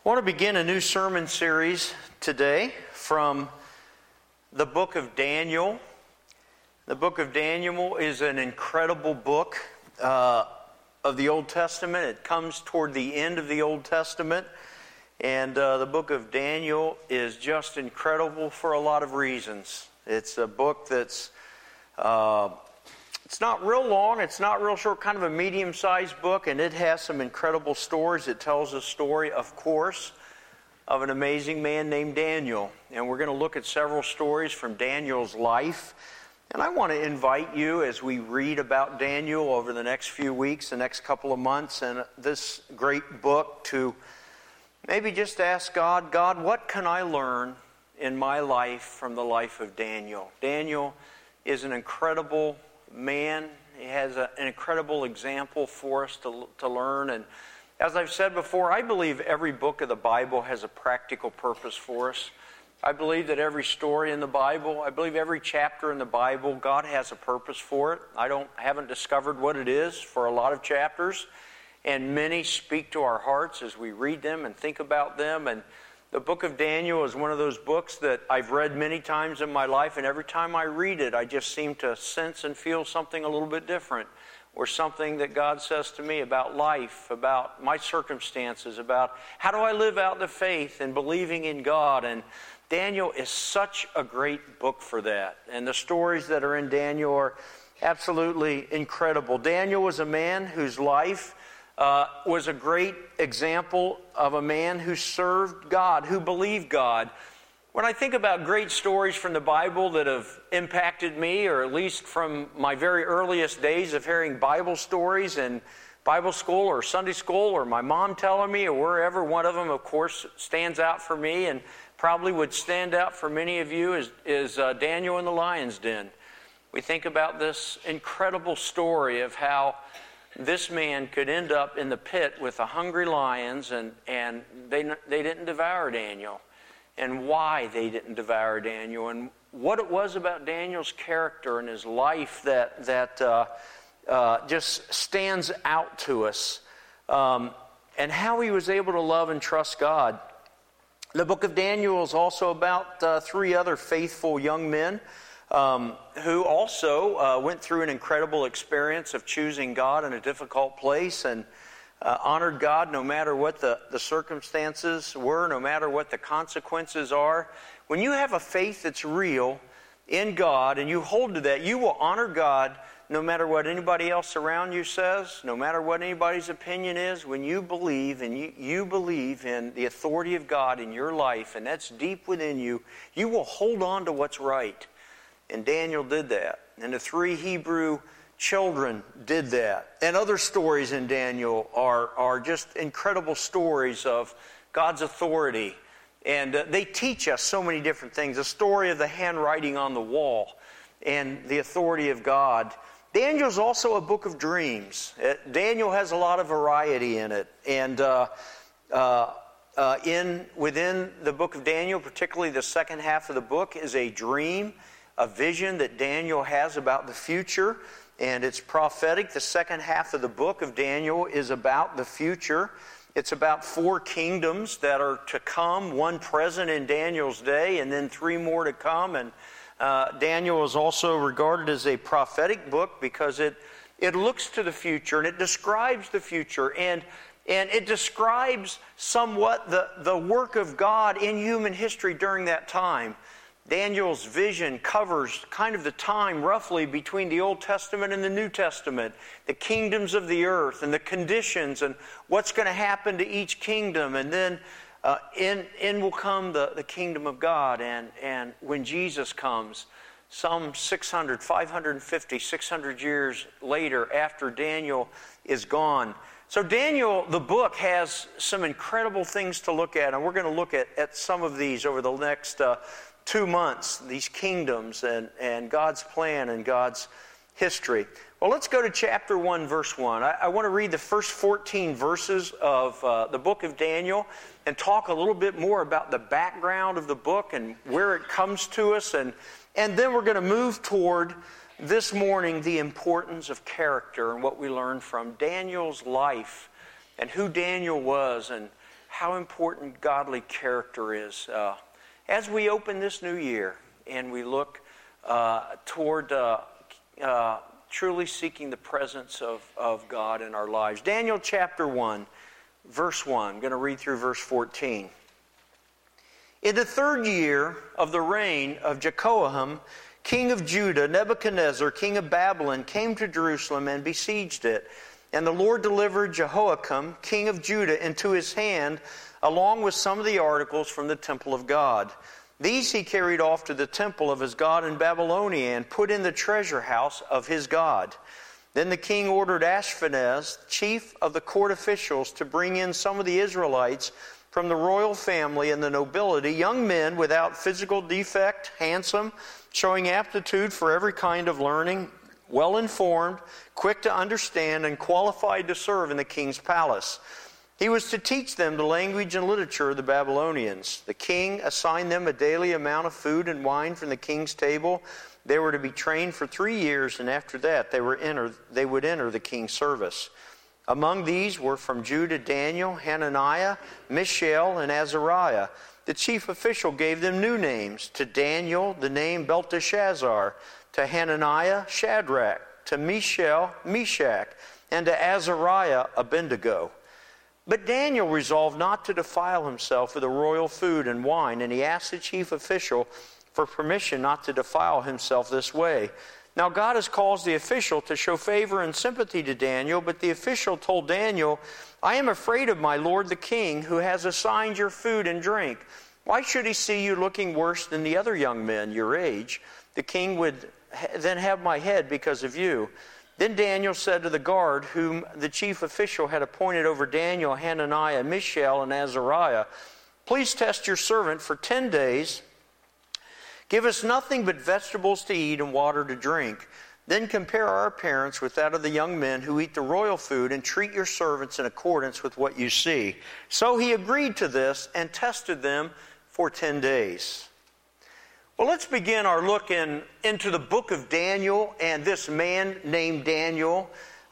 I want to begin a new sermon series today from the book of Daniel. The book of Daniel is an incredible book of the Old Testament. It comes toward the end of the Old Testament. And the book of Daniel is just incredible for a lot of reasons. It's a book that's, it's not real long, it's not real short, kind of a medium-sized book, and it has some incredible stories. It tells a story, of course, of an amazing man named Daniel. And we're going to look at several stories from Daniel's life. And I want to invite you, as we read about Daniel over the next few weeks, the next couple of months, and this great book, to maybe just ask God, what can I learn in my life from the life of Daniel? Daniel is an incredible man. He has an incredible example for us to learn. And as I've said before, I believe every book of the Bible has a practical purpose for us. I believe that every story in the Bible, I believe every chapter in the Bible, God has a purpose for it. I haven't discovered what it is for a lot of chapters. And many speak to our hearts as we read them and think about them. And the book of Daniel is one of those books that I've read many times in my life, and every time I read it, I just seem to sense and feel something a little bit different, or something that God says to me about life, about my circumstances, about how do I live out the faith and believing in God. And Daniel is such a great book for that. And the stories that are in Daniel are absolutely incredible. Daniel was a man whose life was a great example of a man who served God, who believed God. When I think about great stories from the Bible that have impacted me, or at least from my very earliest days of hearing Bible stories in Bible school or Sunday school, or my mom telling me, or wherever, one of them, of course, stands out for me and probably would stand out for many of you is Daniel in the Lion's Den. We think about this incredible story of how this man could end up in the pit with the hungry lions, and they didn't devour Daniel, and why they didn't devour Daniel, and what it was about Daniel's character and his life that just stands out to us, and how he was able to love and trust God. The book of Daniel is also about three other faithful young men who also went through an incredible experience of choosing God in a difficult place, and honored God no matter what the circumstances were, no matter what the consequences are. When you have a faith that's real in God and you hold to that, you will honor God no matter what anybody else around you says, no matter what anybody's opinion is. When you believe, and you believe in the authority of God in your life, and that's deep within you, you will hold on to what's right. And Daniel did that. And the three Hebrew children did that. And other stories in Daniel are just incredible stories of God's authority. And they teach us so many different things. The story of the handwriting on the wall and the authority of God. Daniel's also a book of dreams. Daniel has a lot of variety in it. And within the book of Daniel, particularly the second half of the book, is a dream, a vision that Daniel has about the future, and it's prophetic. The second half of the book of Daniel is about the future. It's about 4 kingdoms that are to come, one present in Daniel's day, and then 3 more to come. And Daniel is also regarded as a prophetic book because it looks to the future, and it describes the future, and it describes somewhat the work of God in human history during that time. Daniel's vision covers kind of the time roughly between the Old Testament and the New Testament, the kingdoms of the earth and the conditions and what's going to happen to each kingdom. And then in will come the kingdom of God. And when Jesus comes, some 550, 600 years later after Daniel is gone. So Daniel, the book, has some incredible things to look at. And we're going to look at some of these over the next 2 months, these kingdoms and God's plan and God's history. Well, let's go to chapter 1, verse 1. I want to read the first 14 verses of the book of Daniel and talk a little bit more about the background of the book and where it comes to us. And then we're going to move toward, this morning, the importance of character and what we learn from Daniel's life and who Daniel was and how important godly character is. As we open this new year and we look toward truly seeking the presence of God in our lives. Daniel chapter 1, verse 1. I'm going to read through verse 14. In the 3rd year of the reign of Jehoiakim, king of Judah, Nebuchadnezzar, king of Babylon, came to Jerusalem and besieged it. And the Lord delivered Jehoiakim, king of Judah, into his hand, along with some of the articles from the temple of God. These he carried off to the temple of his God in Babylonia and put in the treasure house of his God. Then the king ordered Ashpenaz, chief of the court officials, to bring in some of the Israelites from the royal family and the nobility, young men without physical defect, handsome, showing aptitude for every kind of learning, well-informed, quick to understand, and qualified to serve in the king's palace. He was to teach them the language and literature of the Babylonians. The king assigned them a daily amount of food and wine from the king's table. They were to be trained for 3 years, and after that they would enter the king's service. Among these were from Judah Daniel, Hananiah, Mishael, and Azariah. The chief official gave them new names. To Daniel, the name Belteshazzar. To Hananiah, Shadrach. To Mishael, Meshach. And to Azariah, Abednego. But Daniel resolved not to defile himself with the royal food and wine, and he asked the chief official for permission not to defile himself this way. Now God has caused the official to show favor and sympathy to Daniel, but the official told Daniel, I am afraid of my lord the king, who has assigned your food and drink. Why should he see you looking worse than the other young men your age? The king would then have my head because of you. Then Daniel said to the guard, whom the chief official had appointed over Daniel, Hananiah, Mishael, and Azariah, please test your servant for 10 days. Give us nothing but vegetables to eat and water to drink. Then compare our appearance with that of the young men who eat the royal food, and treat your servants in accordance with what you see. So he agreed to this and tested them for 10 days. Well, let's begin our look into the book of Daniel and this man named Daniel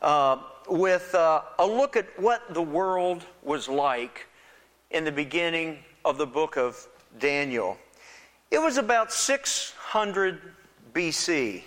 with a look at what the world was like in the beginning of the book of Daniel. It was about 600 BC.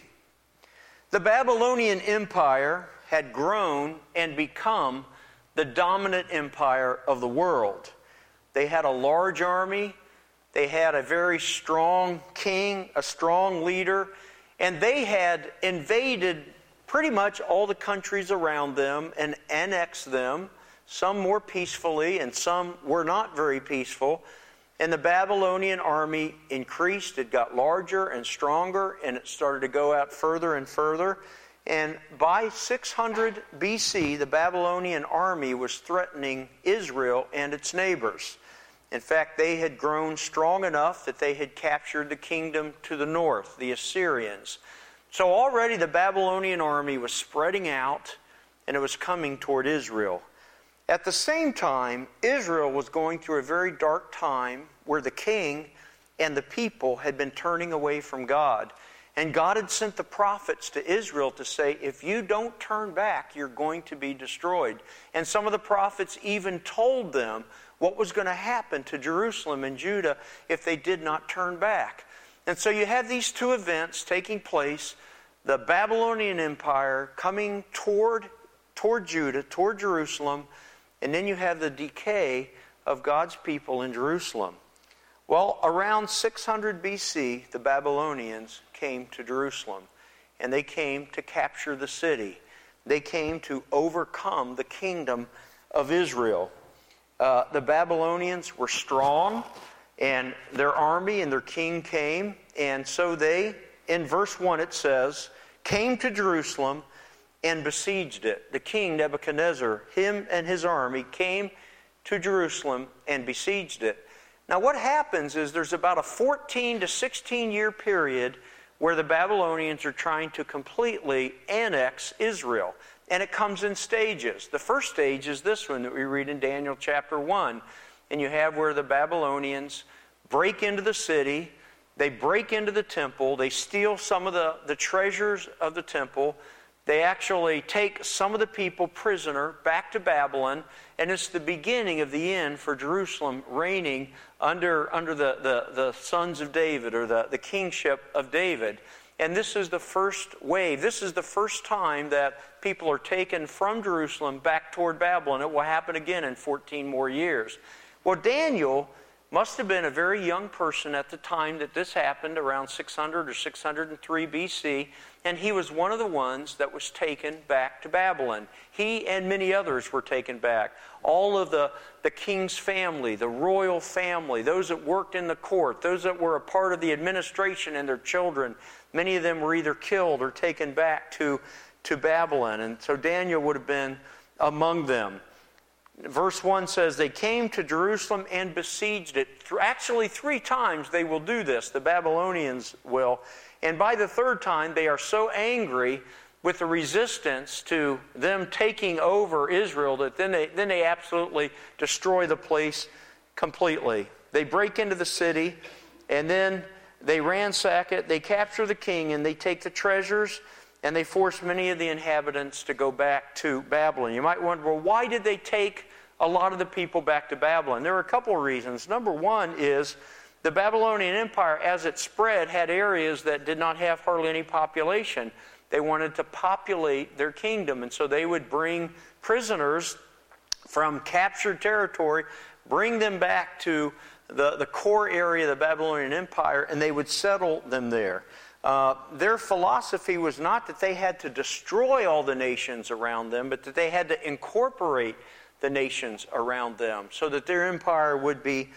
The Babylonian Empire had grown and become the dominant empire of the world. They had a large army. They had a very strong king, a strong leader, and they had invaded pretty much all the countries around them and annexed them, some more peacefully and some were not very peaceful. And the Babylonian army increased. It got larger and stronger, and it started to go out further and further. And by 600 BC, the Babylonian army was threatening Israel and its neighbors. In fact, they had grown strong enough that they had captured the kingdom to the north, the Assyrians. So already the Babylonian army was spreading out, and it was coming toward Israel. At the same time, Israel was going through a very dark time where the king and the people had been turning away from God. And God had sent the prophets to Israel to say, if you don't turn back, you're going to be destroyed. And some of the prophets even told them what was going to happen to Jerusalem and Judah if they did not turn back. And so you have these two events taking place, the Babylonian Empire coming toward Judah, toward Jerusalem, and then you have the decay of God's people in Jerusalem. Well, around 600 BC, the Babylonians came to Jerusalem, and they came to capture the city. They came to overcome the kingdom of Israel. The Babylonians were strong, and their army and their king came, and so they, in verse 1 it says, came to Jerusalem and besieged it. The king Nebuchadnezzar, him and his army, came to Jerusalem and besieged it. Now what happens is there's about a 14 to 16 year period where the Babylonians are trying to completely annex Israel. And it comes in stages. The first stage is this one that we read in Daniel chapter 1. And you have where the Babylonians break into the city, they break into the temple, they steal some of the treasures of the temple, they actually take some of the people prisoner back to Babylon, and it's the beginning of the end for Jerusalem reigning under the sons of David, or the kingship of David. And this is the first wave. This is the first time that people are taken from Jerusalem back toward Babylon. It will happen again in 14 more years. Well, Daniel must have been a very young person at the time that this happened, around 600 or 603 BC, and he was one of the ones that was taken back to Babylon. He and many others were taken back. All of the king's family, the royal family, those that worked in the court, those that were a part of the administration and their children, many of them were either killed or taken back to Babylon. And so Daniel would have been among them. Verse 1 says, they came to Jerusalem and besieged it. Actually, 3 times they will do this, the Babylonians will. And by the 3rd time, they are so angry with the resistance to them taking over Israel that then they absolutely destroy the place completely. They break into the city, and then they ransack it, they capture the king, and they take the treasures, and they force many of the inhabitants to go back to Babylon. You might wonder, well, why did they take a lot of the people back to Babylon? There are a couple of reasons. Number one is the Babylonian Empire, as it spread, had areas that did not have hardly any population. They wanted to populate their kingdom, and so they would bring prisoners from captured territory, bring them back to the core area of the Babylonian Empire, and they would settle them there. Their philosophy was not that they had to destroy all the nations around them, but that they had to incorporate the nations around them so that their empire would be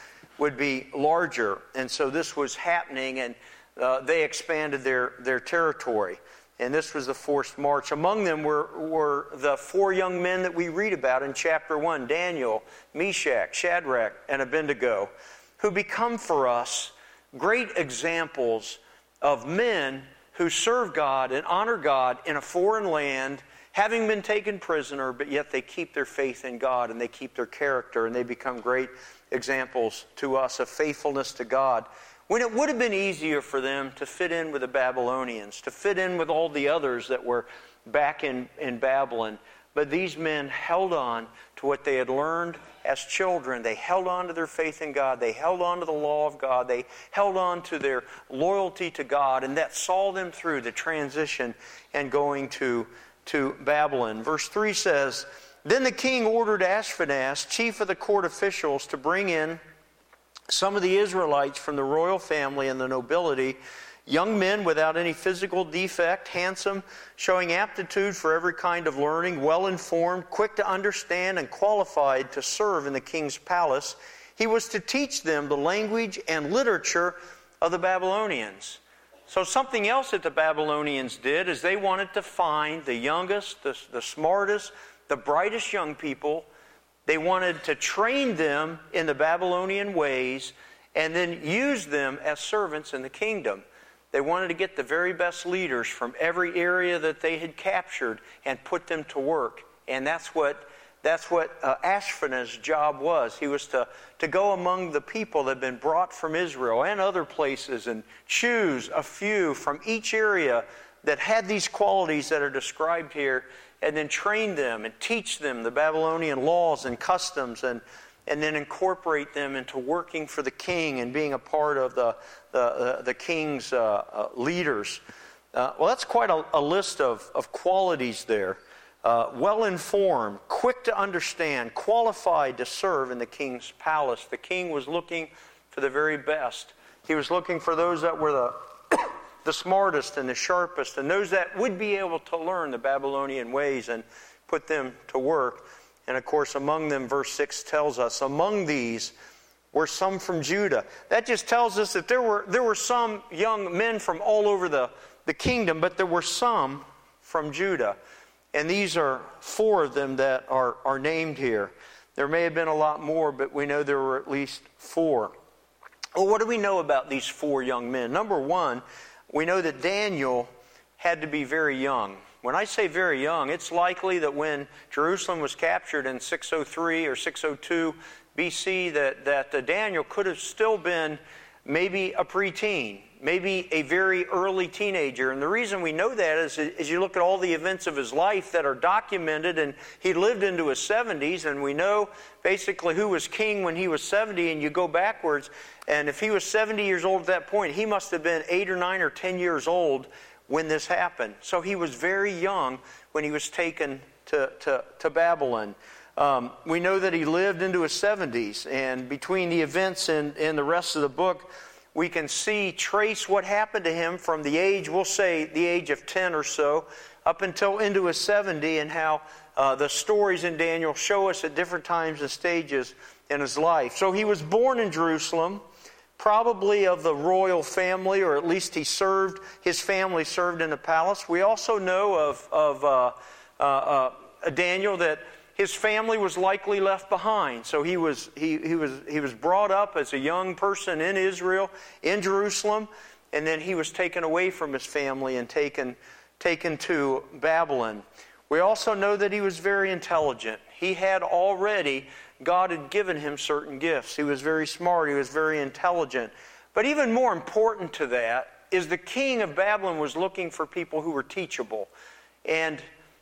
larger. And so this was happening, and they expanded their territory. And this was the forced march. Among them were the 4 young men that we read about in chapter 1, Daniel, Meshach, Shadrach, and Abednego, who become for us great examples of men who serve God and honor God in a foreign land, having been taken prisoner, but yet they keep their faith in God and they keep their character, and they become great examples to us of faithfulness to God. When it would have been easier for them to fit in with the Babylonians, to fit in with all the others that were back in Babylon, but these men held on to what they had learned as children. They held on to their faith in God. They held on to the law of God. They held on to their loyalty to God, and that saw them through the transition and going to Babylon. Verse 3 says, then the king ordered Ashpenaz, chief of the court officials, to bring in some of the Israelites from the royal family and the nobility, young men without any physical defect, handsome, showing aptitude for every kind of learning, well-informed, quick to understand, and qualified to serve in the king's palace. He was to teach them the language and literature of the Babylonians. So something else that the Babylonians did is they wanted to find the youngest, the smartest, the brightest young people. They wanted to train them in the Babylonian ways and then use them as servants in the kingdom. They wanted to get the very best leaders from every area that they had captured and put them to work. And that's what Ashpenaz's job was. He was to go among the people that had been brought from Israel and other places and choose a few from each area that had these qualities that are described here, and then train them and teach them the Babylonian laws and customs, and then incorporate them into working for the king and being a part of the king's leaders. Well, that's quite a list of qualities there. Well-informed, quick to understand, qualified to serve in the king's palace. The king was looking for the very best. He was looking for those that were the smartest and the sharpest, and those that would be able to learn the Babylonian ways and put them to work. And of course, among them, verse 6 tells us, among these were some from Judah. That just tells us that there were some young men from all over the kingdom, but there were some from Judah. And these are 4 of them that are named here. There may have been a lot more, but we know there were at least 4. Well, what do we know about these 4 young men? Number one, we know that Daniel had to be very young. When I say very young, it's likely that when Jerusalem was captured in 603 or 602 BC, that Daniel could have still been maybe a preteen. maybe a very early teenager. And the reason we know that is you look at all the events of his life that are documented, and he lived into his 70s, and we know basically who was king when he was 70, and you go backwards, and if he was 70 years old at that point, he must have been 8 or 9 or 10 years old when this happened. So he was very young when he was taken to Babylon. We know that he lived into his 70s, and between the events and the rest of the book, we can trace what happened to him from the age, we'll say the age of 10 or so, up until into his 70, and how the stories in Daniel show us at different times and stages in his life. So he was born in Jerusalem, probably of the royal family, or at least his family served in the palace. We also know of Daniel that his family was likely left behind. So he was brought up as a young person in Israel, in Jerusalem, and then he was taken away from his family and taken to Babylon. We also know that he was very intelligent. God had given him certain gifts. He was very smart. He was very intelligent. But even more important to that is the king of Babylon was looking for people who were teachable. And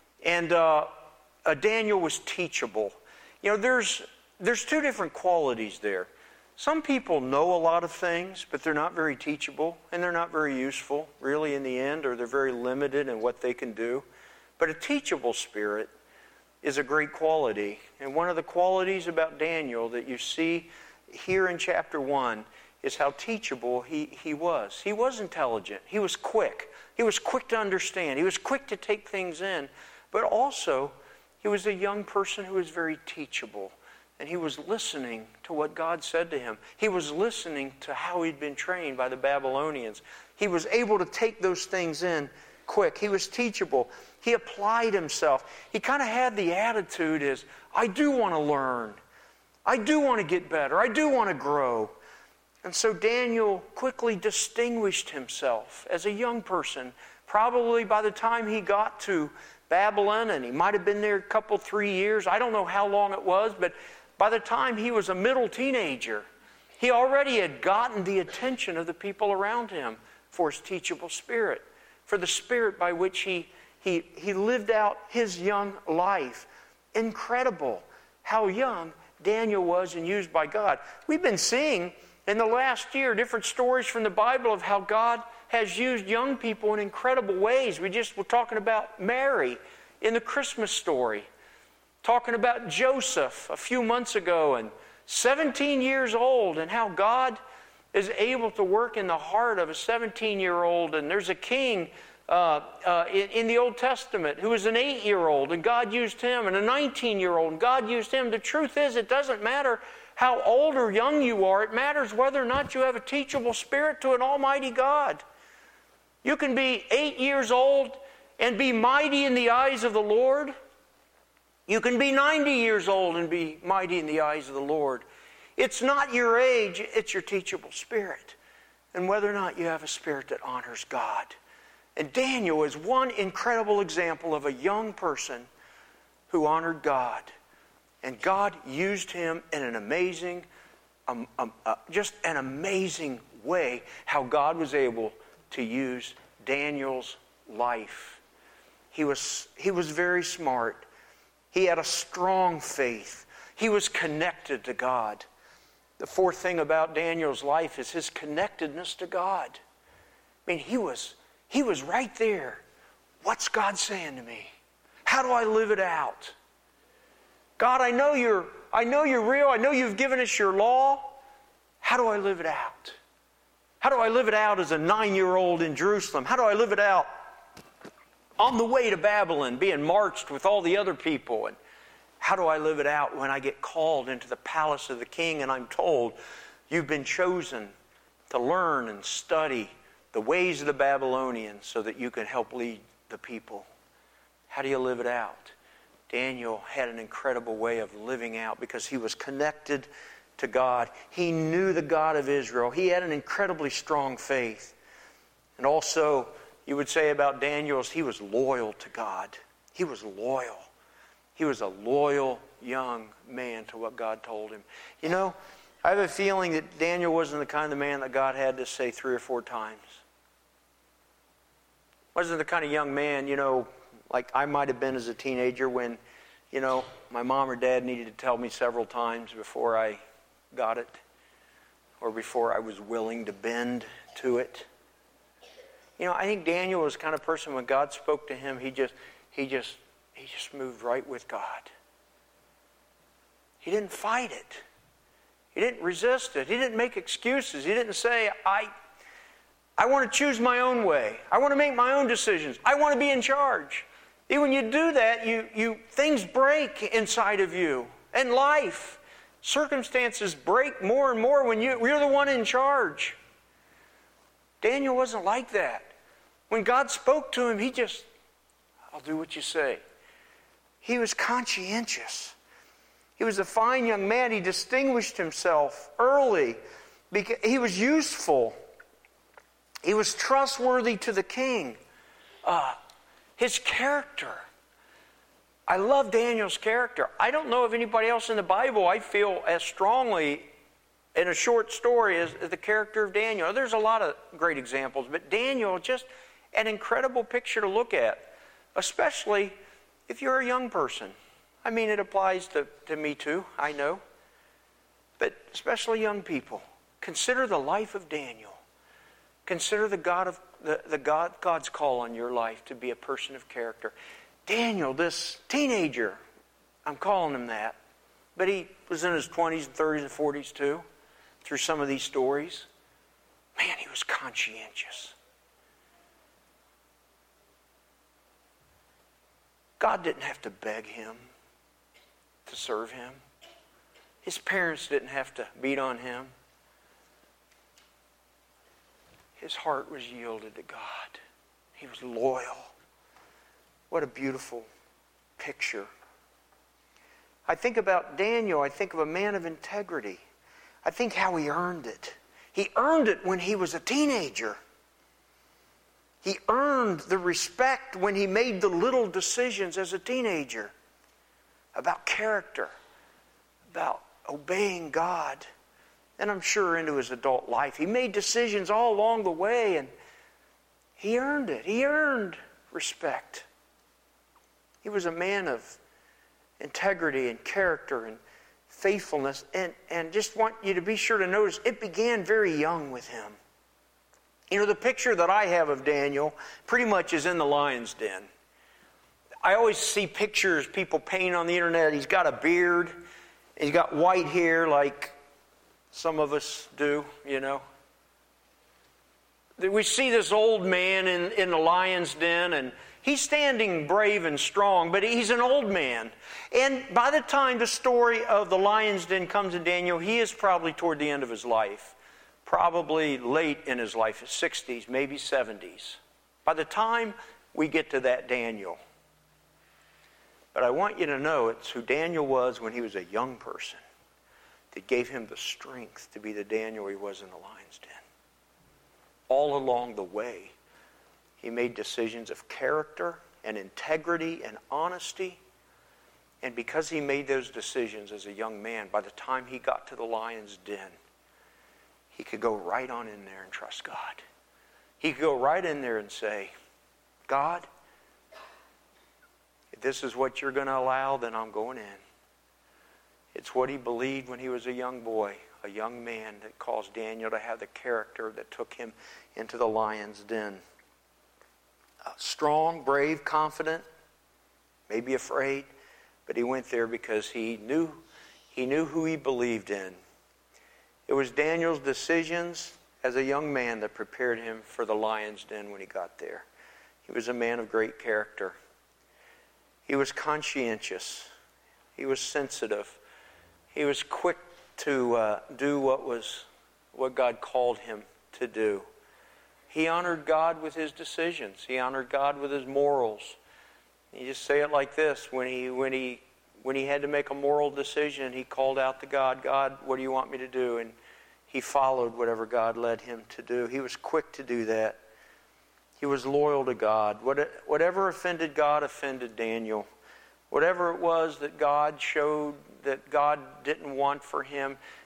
Daniel was teachable. You know, there's two different qualities there. Some people know a lot of things, but they're not very teachable, and they're not very useful, really, in the end, or they're very limited in what they can do. But a teachable spirit is a great quality. And one of the qualities about Daniel that you see here in chapter 1 is how teachable he was. He was intelligent. He was quick. He was quick to understand. He was quick to take things in. But also, he was a young person who was very teachable. And he was listening to what God said to him. He was listening to how he'd been trained by the Babylonians. He was able to take those things in quick. He was teachable. He applied himself. He kind of had the attitude is, I do want to learn. I do want to get better. I do want to grow. And so Daniel quickly distinguished himself as a young person. Probably by the time he got to Babylon, and he might have been there a couple, 3 years. I don't know how long it was, but by the time he was a middle teenager, he already had gotten the attention of the people around him for his teachable spirit, for the spirit by which he lived out his young life. Incredible how young Daniel was and used by God. We've been seeing in the last year different stories from the Bible of how God has used young people in incredible ways. We just were talking about Mary in the Christmas story. Talking about Joseph a few months ago, and 17 years old, and how God is able to work in the heart of a 17-year-old. And there's a king in the Old Testament who was an 8-year-old, and God used him, and a 19-year-old, and God used him. The truth is, it doesn't matter how old or young you are. It matters whether or not you have a teachable spirit to an almighty God. You can be 8 years old and be mighty in the eyes of the Lord. You can be 90 years old and be mighty in the eyes of the Lord. It's not your age, it's your teachable spirit. And whether or not you have a spirit that honors God. And Daniel is one incredible example of a young person who honored God. And God used him in an amazing, just an amazing way, how God was able to use Daniel's life. He was very smart. He had a strong faith. He was connected to God. The fourth thing about Daniel's life is his connectedness to God. I mean, he was right there. What's God saying to me? How do I live it out? God, I know you're real. I know you've given us your law. How do I live it out? How do I live it out as a 9-year-old in Jerusalem? How do I live it out on the way to Babylon, being marched with all the other people? And how do I live it out when I get called into the palace of the king and I'm told, you've been chosen to learn and study the ways of the Babylonians so that you can help lead the people? How do you live it out? Daniel had an incredible way of living out because he was connected to God. He knew the God of Israel. He had an incredibly strong faith. And also, you would say about Daniel, he was loyal to God. He was loyal. He was a loyal young man to what God told him. You know, I have a feeling that Daniel wasn't the kind of man that God had to say 3 or 4 times. Wasn't the kind of young man, like I might have been as a teenager when, my mom or dad needed to tell me several times before I got it, or before I was willing to bend to it. I think Daniel was the kind of person when God spoke to him, he just moved right with God. He didn't fight it. He didn't resist it. He didn't make excuses. He didn't say, I want to choose my own way. I want to make my own decisions. I want to be in charge. And when you do that, things break inside of you. And life, circumstances break more and more when you're the one in charge. Daniel wasn't like that. When God spoke to him, I'll do what you say. He was conscientious. He was a fine young man. He distinguished himself early because he was useful. He was trustworthy to the king. His character. I love Daniel's character. I don't know of anybody else in the Bible I feel as strongly in a short story as the character of Daniel. There's a lot of great examples, but Daniel, just an incredible picture to look at, especially if you're a young person. I mean, it applies to me too, I know. But especially young people. Consider the life of Daniel. Consider God's call on your life to be a person of character. Daniel, this teenager, I'm calling him that, but he was in his 20s and 30s and 40s too, through some of these stories. Man, he was conscientious. God didn't have to beg him to serve him. His parents didn't have to beat on him. His heart was yielded to God. He was loyal. What a beautiful picture. I think about Daniel. I think of a man of integrity. I think how he earned it. He earned it when he was a teenager. He earned the respect when he made the little decisions as a teenager about character, about obeying God. And I'm sure into his adult life. He made decisions all along the way, and he earned it. He earned respect. He was a man of integrity and character and faithfulness. And just want you to be sure to notice, it began very young with him. The picture that I have of Daniel pretty much is in the lion's den. I always see pictures people paint on the internet. He's got a beard. He's got white hair like some of us do, We see this old man in the lion's den, and he's standing brave and strong, but he's an old man. And by the time the story of the lion's den comes in Daniel, he is probably toward the end of his life. Probably late in his life, his 60s, maybe 70s. By the time we get to that Daniel. But I want you to know it's who Daniel was when he was a young person that gave him the strength to be the Daniel he was in the lion's den. All along the way, he made decisions of character and integrity and honesty. And because he made those decisions as a young man, by the time he got to the lion's den, he could go right on in there and trust God. He could go right in there and say, God, if this is what you're going to allow, then I'm going in. It's what he believed when he was a young boy, a young man, that caused Daniel to have the character that took him into the lion's den. Strong, brave, confident, maybe afraid, but he went there because he knew who he believed in. It was Daniel's decisions as a young man that prepared him for the lion's den when he got there. He was a man of great character. He was conscientious. He was sensitive. He was quick to do what God called him to do. He honored God with his decisions. He honored God with his morals. You just say it like this: when he had to make a moral decision, he called out to God, God, what do you want me to do? And he followed whatever God led him to do. He was quick to do that. He was loyal to God. Whatever offended God offended Daniel. Whatever it was that God showed that God didn't want for him,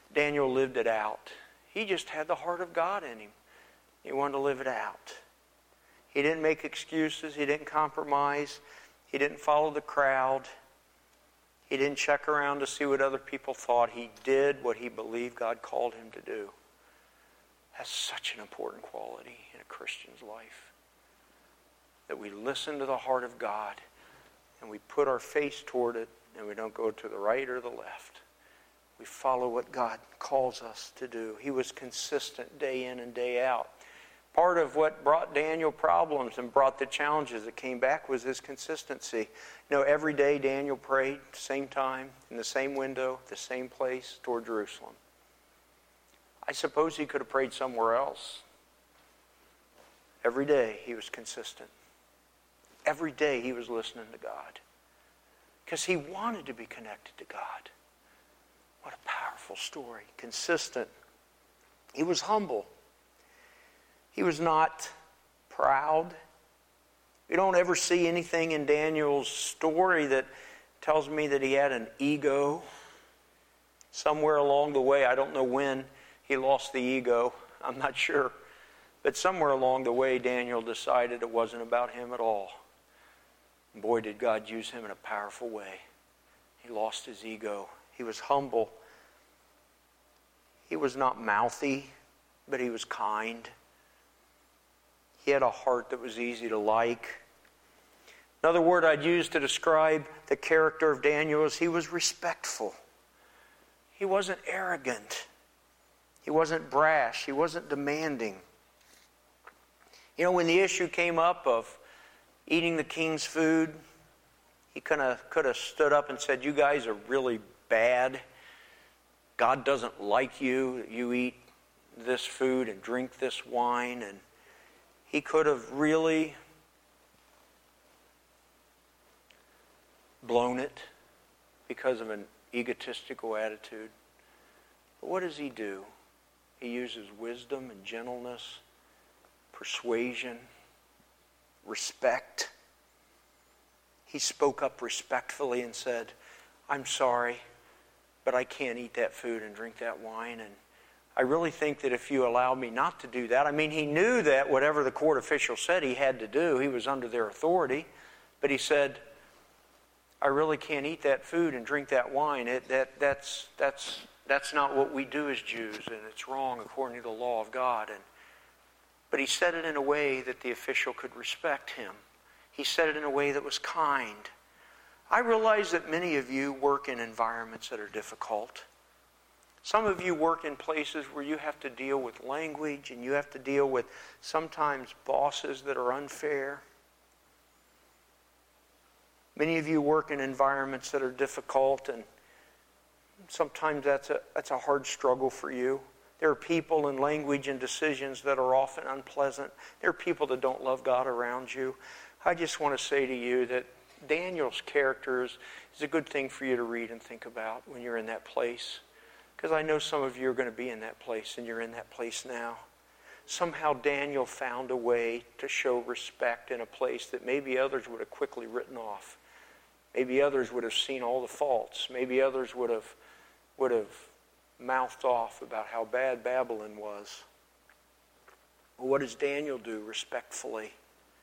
Daniel lived it out. He just had the heart of God in him. He wanted to live it out. He didn't make excuses. He didn't compromise. He didn't follow the crowd. He didn't check around to see what other people thought. He did what he believed God called him to do. That's such an important quality in a Christian's life. That we listen to the heart of God and we put our face toward it and we don't go to the right or the left. We follow what God calls us to do. He was consistent day in and day out. Part of what brought Daniel problems and brought the challenges that came back was his consistency. You know, every day Daniel prayed at the same time, in the same window, the same place, toward Jerusalem. I suppose he could have prayed somewhere else. Every day he was consistent. Every day he was listening to God. Because he wanted to be connected to God. What a powerful story. Consistent. He was humble. He was not proud. You don't ever see anything in Daniel's story that tells me that he had an ego. Somewhere along the way, I don't know when he lost the ego. I'm not sure. But somewhere along the way, Daniel decided it wasn't about him at all. And boy, did God use him in a powerful way. He lost his ego. He was humble. He was not mouthy, but he was kind. He had a heart that was easy to like. Another word I'd use to describe the character of Daniel is he was respectful. He wasn't arrogant. He wasn't brash. He wasn't demanding. You know, when the issue came up of eating the king's food, he could have stood up and said, "You guys are really bad. God doesn't like you. You eat this food and drink this wine." And he could have really blown it because of an egotistical attitude. But what does he do? He uses wisdom and gentleness, persuasion, respect. He spoke up respectfully and said, "I'm sorry, but I can't eat that food and drink that wine. And I really think that if you allow me not to do that," I mean, he knew that whatever the court official said he had to do, he was under their authority. But he said, "I really can't eat that food and drink that wine. That's not what we do as Jews, and it's wrong according to the law of God." But he said it in a way that the official could respect him. He said it in a way that was kind. I realize that many of you work in environments that are difficult. Some of you work in places where you have to deal with language and you have to deal with sometimes bosses that are unfair. Many of you work in environments that are difficult, and sometimes that's a hard struggle for you. There are people and language and decisions that are often unpleasant. There are people that don't love God around you. I just want to say to you that Daniel's character is a good thing for you to read and think about when you're in that place. Because I know some of you are going to be in that place, and you're in that place now. Somehow Daniel found a way to show respect in a place that maybe others would have quickly written off. Maybe others would have seen all the faults. Maybe others would have mouthed off about how bad Babylon was. Well, what does Daniel do respectfully?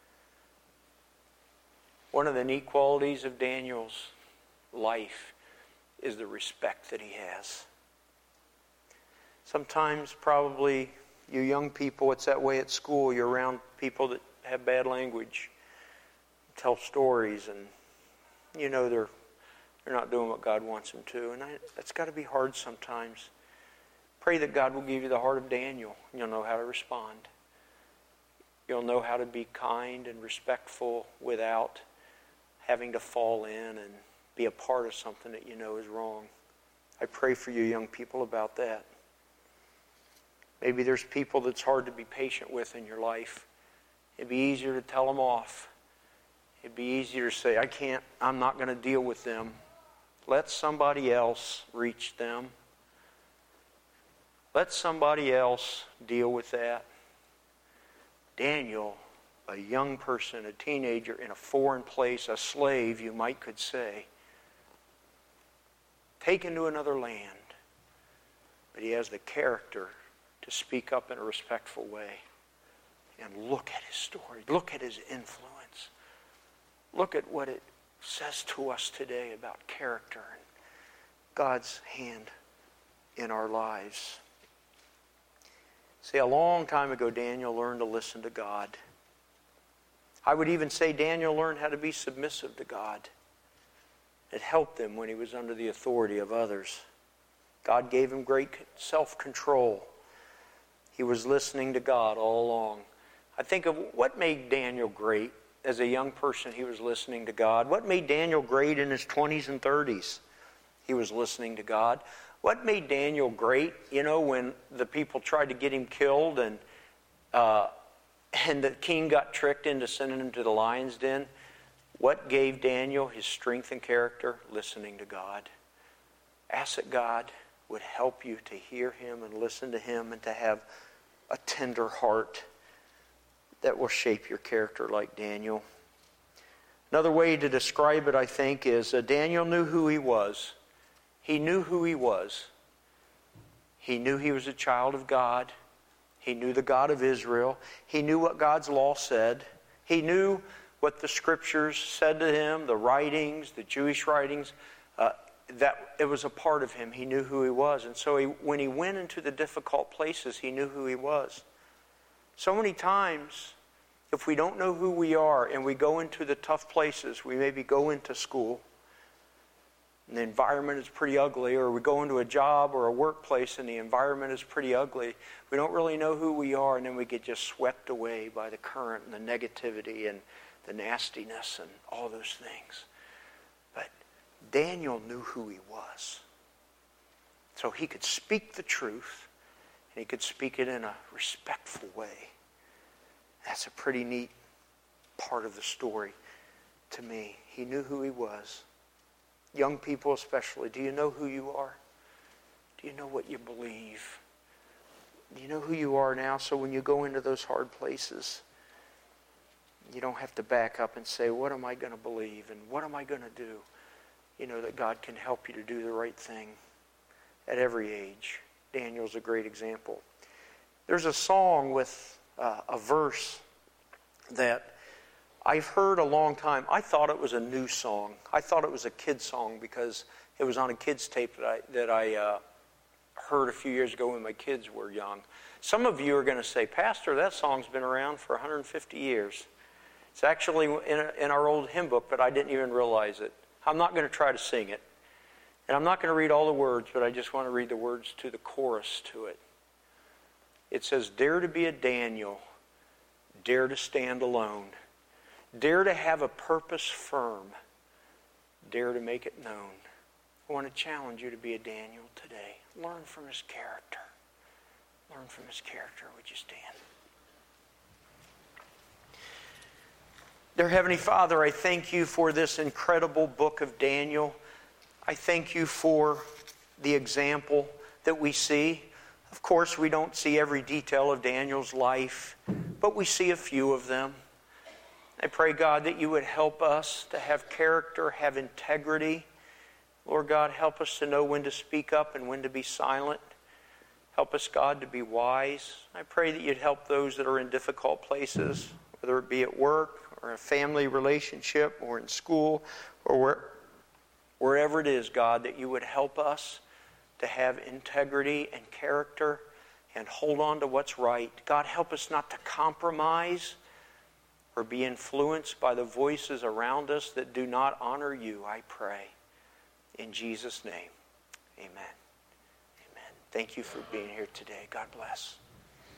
One of the neat qualities of Daniel's life is the respect that he has. Sometimes probably you young people, it's that way at school. You're around people that have bad language, tell stories, and you know they're not doing what God wants them to. And that's got to be hard sometimes. Pray that God will give you the heart of Daniel. You'll know how to respond. You'll know how to be kind and respectful without having to fall in and be a part of something that you know is wrong. I pray for you young people about that. Maybe there's people that's hard to be patient with in your life. It'd be easier to tell them off. It'd be easier to say, I'm not going to deal with them. Let somebody else reach them. Let somebody else deal with that. Daniel, a young person, a teenager in a foreign place, a slave, you could say, taken to another land. but he has the character to speak up in a respectful way. And look at his story. Look at his influence. Look at what it says to us today about character and God's hand in our lives. See, a long time ago, Daniel learned to listen to God. I would even say Daniel learned how to be submissive to God. It helped him when he was under the authority of others. God gave him great self-control. He was listening to God all along. I think of what made Daniel great. As a young person, he was listening to God. What made Daniel great in his 20s and 30s? He was listening to God. What made Daniel great, when the people tried to get him killed and the king got tricked into sending him to the lion's den? What gave Daniel his strength and character? Listening to God. Ask that God would help you to hear him and listen to him and to have a tender heart that will shape your character like Daniel. Another way to describe it, I think, is Daniel knew who he was. He knew who he was. He knew he was a child of God. He knew the God of Israel. He knew what God's law said. He knew what the scriptures said to him, the writings, the Jewish writings, that it was a part of him. He knew who he was. And so when he went into the difficult places, he knew who he was. So many times, if we don't know who we are and we go into the tough places, we maybe go into school, and the environment is pretty ugly, or we go into a job or a workplace and the environment is pretty ugly. We don't really know who we are, and then we get just swept away by the current and the negativity and the nastiness and all those things. But Daniel knew who he was. So he could speak the truth, and he could speak it in a respectful way. That's a pretty neat part of the story to me. He knew who he was. Young people especially, do you know who you are? Do you know what you believe? Do you know who you are now, so when you go into those hard places, you don't have to back up and say, what am I going to believe and what am I going to do? You know that God can help you to do the right thing at every age. Daniel's a great example. There's a song with a verse that I've heard a long time. I thought it was a new song. I thought it was a kid's song because it was on a kid's tape that I heard a few years ago when my kids were young. Some of you are going to say, Pastor, that song's been around for 150 years. It's actually in our old hymn book, but I didn't even realize it. I'm not going to try to sing it. And I'm not going to read all the words, but I just want to read the words to the chorus to it. It says, dare to be a Daniel, dare to stand alone, dare to have a purpose firm, dare to make it known. I want to challenge you to be a Daniel today. Learn from his character. Learn from his character. Would you stand? Dear Heavenly Father, I thank you for this incredible book of Daniel. I thank you for the example that we see. Of course, we don't see every detail of Daniel's life, but we see a few of them. I pray, God, that you would help us to have character, have integrity. Lord God, help us to know when to speak up and when to be silent. Help us, God, to be wise. I pray that you'd help those that are in difficult places, whether it be at work or a family relationship or in school or wherever it is, God, that you would help us to have integrity and character and hold on to what's right. God, help us not to compromise or be influenced by the voices around us that do not honor you, I pray. In Jesus' name, amen. Amen. Thank you for being here today. God bless.